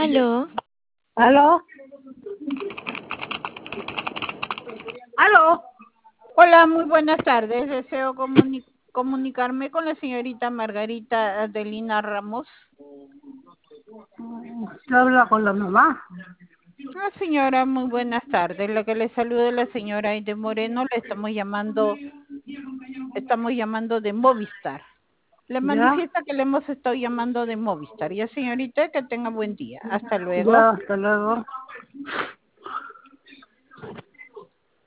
Aló, ¿Aló? ¿Aló? hola, muy buenas tardes. Deseo comunicarme con la señorita Margarita Adelina Ramos. Usted habla con la mamá. Ah, señora, muy buenas tardes. La que le saluda es la señora Aide Moreno. Le estamos llamando de Movistar. Le Ya, manifiesta que le hemos estado llamando de Movistar. Ya, señorita, que tenga buen día. Hasta luego. ya, hasta luego.